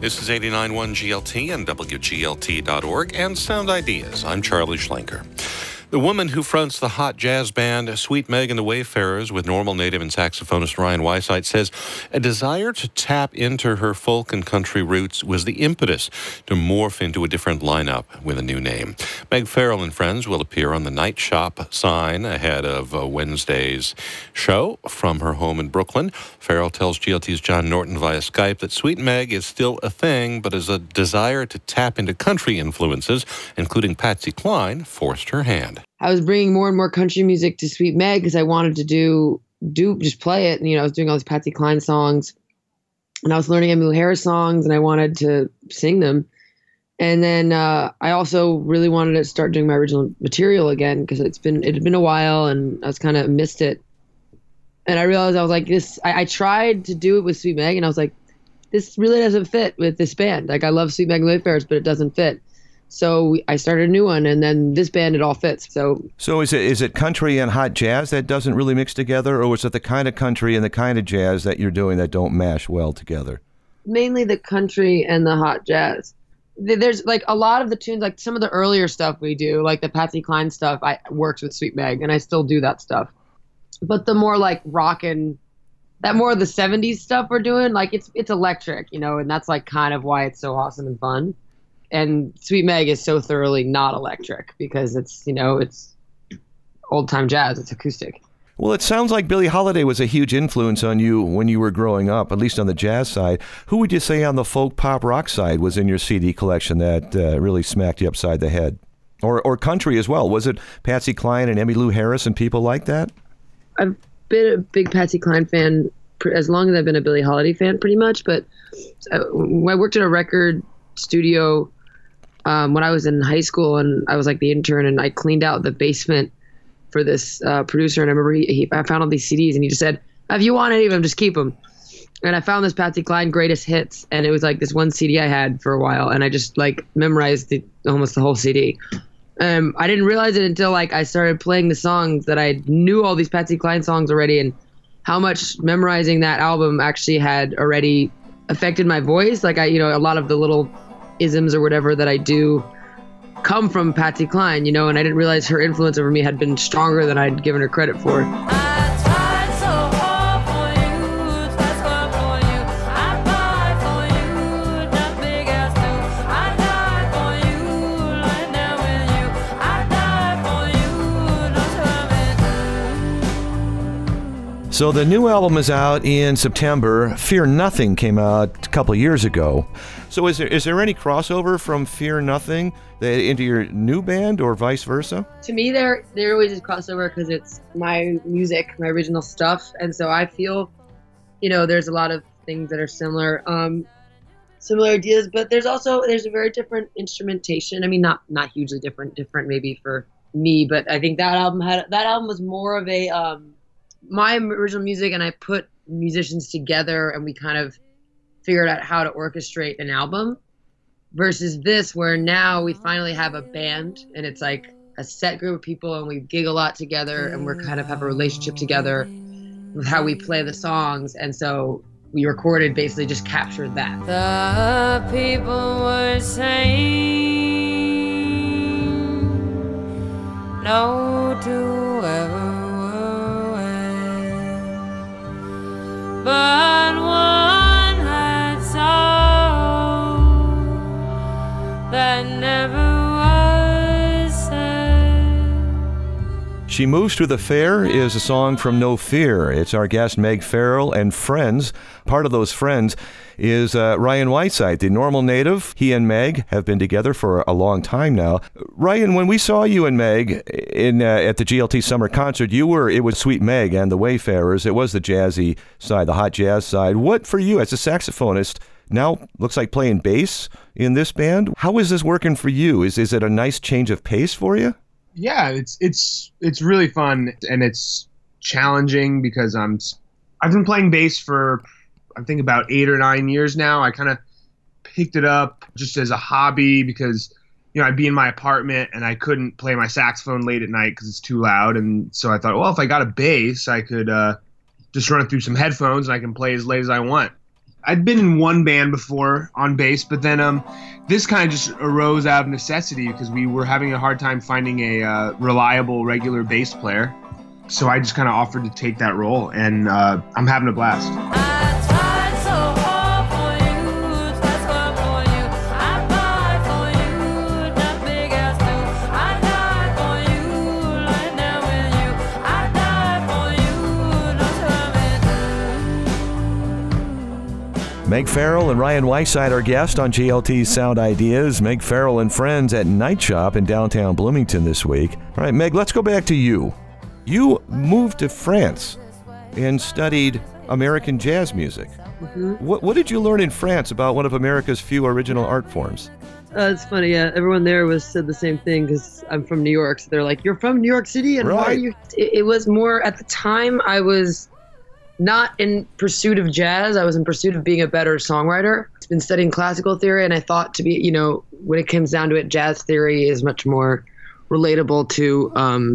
This is 89.1 GLT and WGLT.org and Sound Ideas. I'm Charlie Schlenker. The woman who fronts the hot jazz band Sweet Meg and the Wayfarers with Normal Native and saxophonist Ryan Whiteside says a desire to tap into her folk and country roots was the impetus to morph into a different lineup with a new name. Meg Farrell and friends will appear on the Night Shop sign ahead of Wednesday's show from her home in Brooklyn. Farrell tells GLT's John Norton via Skype that Sweet Meg is still a thing, but as a desire to tap into country influences, including Patsy Cline, forced her hand. I was bringing more and more country music to Sweet Meg because I wanted to do just play it. And, I was doing all these Patsy Cline songs, and I was learning Emmylou Harris songs, and I wanted to sing them. And then I also really wanted to start doing my original material again because it had been a while, and I was kind of missed it. And I realized I was like, I tried to do it with Sweet Meg, and I was like, this really doesn't fit with this band. Like, I love Sweet Meg and the Wayfarers, but it doesn't fit. So I started a new one, and then this band, it all fits. So is it country and hot jazz that doesn't really mix together, or is it the kind of country and the kind of jazz that you're doing that don't mash well together? Mainly the country and the hot jazz. There's like a lot of the tunes, like some of the earlier stuff we do, like the Patsy Cline stuff, I worked with Sweet Meg, and I still do that stuff. But the more like rockin', that more of the 70s stuff we're doing, like it's electric, and that's like kind of why it's so awesome and fun. And Sweet Meg is so thoroughly not electric because it's old time jazz, it's acoustic. Well, it sounds like Billie Holiday was a huge influence on you when you were growing up, at least on the jazz side. Who would you say on the folk pop rock side was in your CD collection that really smacked you upside the head? Or country as well. Was it Patsy Cline and Emmylou Harris and people like that? I've been a big Patsy Cline fan as long as I've been a Billie Holiday fan pretty much, but I worked at a record studio when I was in high school, and I was like the intern, and I cleaned out the basement for this producer. And I remember I found all these CDs, and he just said, if you want any of them, just keep them. And I found this Patsy Cline greatest hits, and it was like this one CD I had for a while, and I just like memorized almost the whole CD. I didn't realize it until like I started playing the songs that I knew all these Patsy Cline songs already, and how much memorizing that album actually had already affected my voice. Like a lot of the little isms or whatever that I do come from Patsy Cline, and I didn't realize her influence over me had been stronger than I'd given her credit for. So the new album is out in September. Fear Nothing came out a couple of years ago. So is there any crossover from Fear Nothing into your new band or vice versa? To me, there always is crossover because it's my music, my original stuff. And so I feel, there's a lot of things that are similar ideas, but there's a very different instrumentation. I mean, not hugely different maybe for me, but I think that album was more of a, my original music, and I put musicians together and we kind of figured out how to orchestrate an album, versus this where now we finally have a band and it's like a set group of people and we gig a lot together and we're kind of have a relationship together with how we play the songs. And so we recorded, basically just captured that. The people were saying no to ever. But one had song that never was said. She Moves Through the Fair is a song from No Fear. It's our guest Meg Farrell and friends. Part of those friends is Ryan Whiteside, the Normal Native. He and Meg have been together for a long time now. Ryan, when we saw you and Meg at the GLT Summer Concert, it was Sweet Meg and the Wayfarers. It was the jazzy side, the hot jazz side. What for you as a saxophonist now looks like playing bass in this band? How is this working for you? Is it a nice change of pace for you? Yeah, it's really fun, and it's challenging because I've been playing bass for I think about 8 or 9 years now. I kind of picked it up just as a hobby because I'd be in my apartment and I couldn't play my saxophone late at night because it's too loud, and so I thought, well, if I got a bass, I could just run it through some headphones and I can play as late as I want. I'd been in one band before on bass, but then this kind of just arose out of necessity because we were having a hard time finding a reliable, regular bass player. So I just kind of offered to take that role, and I'm having a blast. Meg Farrell and Ryan Whiteside are guests on GLT's Sound Ideas. Meg Farrell and friends at Night Shop in downtown Bloomington this week. All right, Meg, let's go back to you. You moved to France and studied American jazz music. Mm-hmm. What did you learn in France about one of America's few original art forms? It's funny. Yeah, everyone there said the same thing because I'm from New York. So they're like, "You're from New York City, and why are you?" It was more at the time. I was not in pursuit of jazz. I was in pursuit of being a better songwriter. I've been studying classical theory, and I thought to be, when it comes down to it, jazz theory is much more relatable to,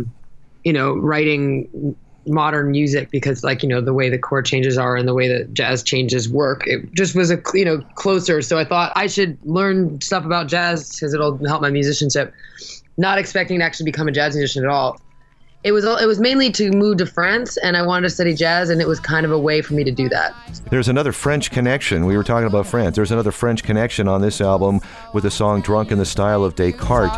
writing modern music because, the way the chord changes are and the way that jazz changes work, it just was closer. So I thought I should learn stuff about jazz because it'll help my musicianship. Not expecting to actually become a jazz musician at all. It was mainly to move to France, and I wanted to study jazz, and it was kind of a way for me to do that. There's another French connection. We were talking about France. There's another French connection on this album with the song Drunk in the Style of Descartes.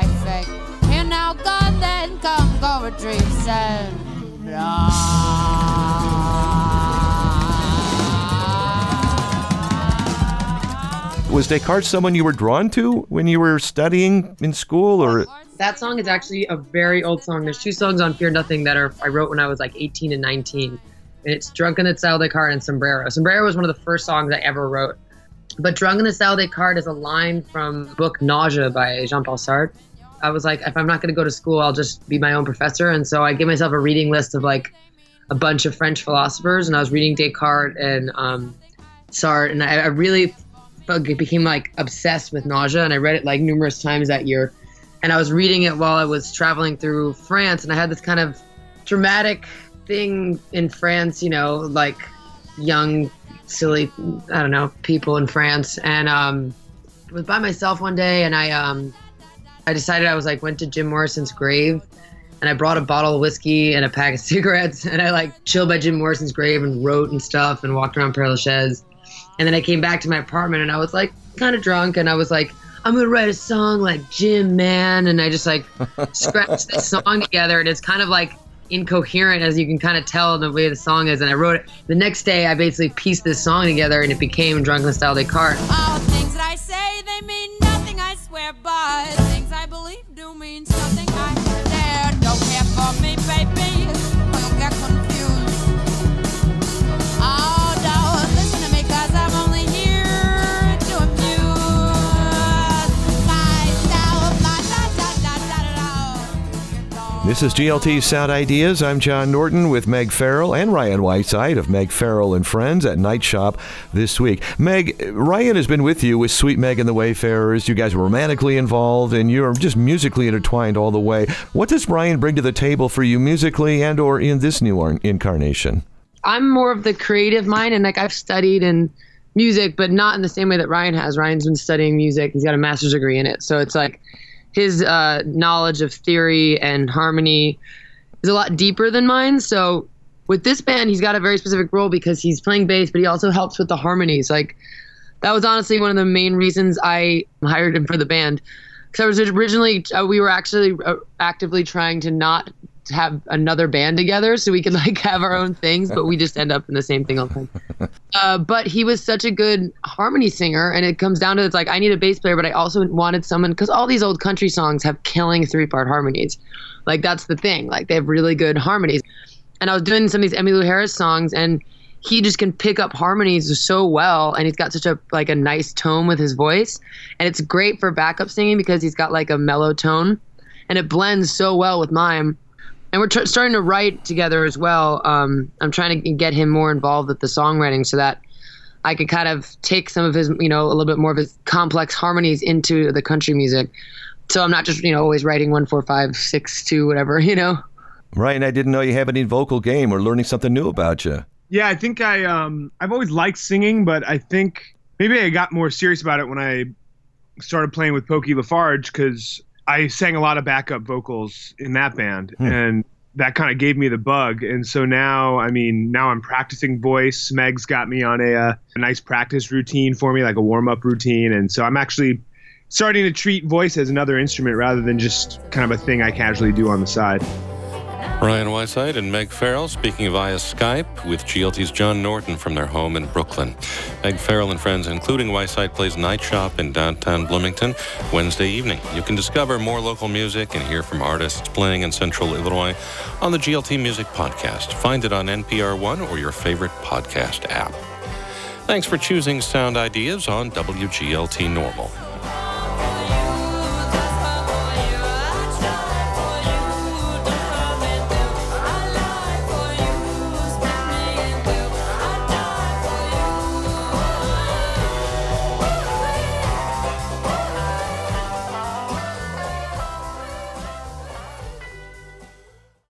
Was Descartes someone you were drawn to when you were studying in school, or? That song is actually a very old song. There's 2 songs on Fear Nothing that I wrote when I was 18 and 19. And it's Drunk in the Style of Descartes and Sombrero. Sombrero was one of the first songs I ever wrote. But Drunk in the Style of Descartes is a line from the book Nausea by Jean-Paul Sartre. I was like, if I'm not going to go to school, I'll just be my own professor. And so I gave myself a reading list of a bunch of French philosophers. And I was reading Descartes and Sartre. And I really became obsessed with Nausea. And I read it numerous times that year. And I was reading it while I was traveling through France, and I had this kind of dramatic thing in France, young, silly, people in France. And I was by myself one day, and I decided went to Jim Morrison's grave, and I brought a bottle of whiskey and a pack of cigarettes, and I chilled by Jim Morrison's grave and wrote and stuff and walked around Père Lachaise. And then I came back to my apartment, and I was kind of drunk, and I was I'm going to write a song like Jim, man. And I just scratched this song together, and it's kind of incoherent, as you can kind of tell the way the song is. And I wrote it. The next day, I basically pieced this song together, and it became Drunk in the Style of Descartes. All things that I say, they mean nothing, I swear, but things I believe do mean something. I dare. Don't care for me, baby, or you'll get confused. Oh, no, listen to me, 'cause I'm only here to amuse. This is GLT's Sound Ideas. I'm John Norton with Meg Farrell and Ryan Whiteside of Meg Farrell and Friends at Night Shop this week. Meg, Ryan has been with you with Sweet Meg and the Wayfarers. You guys were romantically involved, and you're just musically intertwined all the way. What does Ryan bring to the table for you musically and or in this new incarnation? I'm more of the creative mind, and I've studied in music, but not in the same way that Ryan has. Ryan's been studying music. He's got a master's degree in it. So it's his knowledge of theory and harmony is a lot deeper than mine. So with this band, he's got a very specific role because he's playing bass, but he also helps with the harmonies. That was honestly one of the main reasons I hired him for the band. Because I was originally, we were actually actively trying to not have another band together so we could have our own things, but we just end up in the same thing all the time. But he was such a good harmony singer, and it comes down to I need a bass player, but I also wanted someone, because all these old country songs have killing 3-part harmonies. That's the thing. They have really good harmonies. And I was doing some of these Emmylou Harris songs, and he just can pick up harmonies so well, and he's got such a nice tone with his voice, and it's great for backup singing because he's got a mellow tone, and it blends so well with mine. And we're starting to write together as well. I'm trying to get him more involved with the songwriting so that I could kind of take some of his, a little bit more of his complex harmonies into the country music. So I'm not just, always writing 1, 4, 5, 6, 2, whatever, Right, and I didn't know you have any vocal game. We're learning something new about you. Yeah, I think I've always liked singing, but I think maybe I got more serious about it when I started playing with Pokey Lafarge, because I sang a lot of backup vocals in that band, and that kind of gave me the bug. And so now I'm practicing voice. Meg's got me on a nice practice routine for me, like a warm-up routine. And so I'm actually starting to treat voice as another instrument rather than just kind of a thing I casually do on the side. Ryan Whiteside and Meg Farrell speaking via Skype with GLT's John Norton from their home in Brooklyn. Meg Farrell and friends, including Whiteside, plays Night Shop in downtown Bloomington Wednesday evening. You can discover more local music and hear from artists playing in Central Illinois on the GLT Music Podcast. Find it on NPR One or your favorite podcast app. Thanks for choosing Sound Ideas on WGLT Normal.